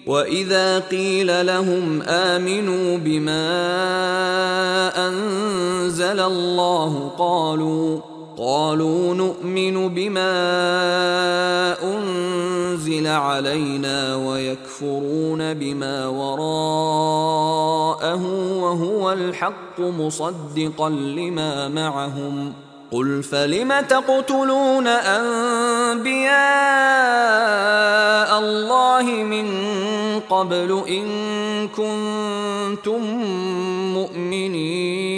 وإذا قيل لهم آمنوا بما أنزل الله قالوا نؤمن بما أنزل علينا ويكفرون بما وراءه وهو الحق مصدقا لما معهم. قل فلم تقتلون أنبياء الله من قبل إن كنتم مؤمنين